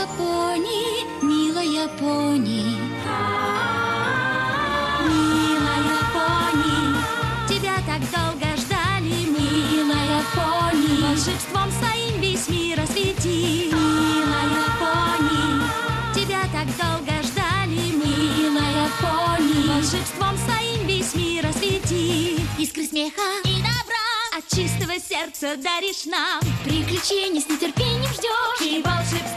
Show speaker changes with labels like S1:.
S1: пони, милая пони. Милая пони, тебя так долго ждали, милая пони. Волшебством своим весь мир освети, милая пони. Тебя так долго ждали, милая пони. Волшебством своим весь мир освети. Искры смеха и добра от чистого сердца даришь нам. Приключений с нетерпением ждешь, и волшебство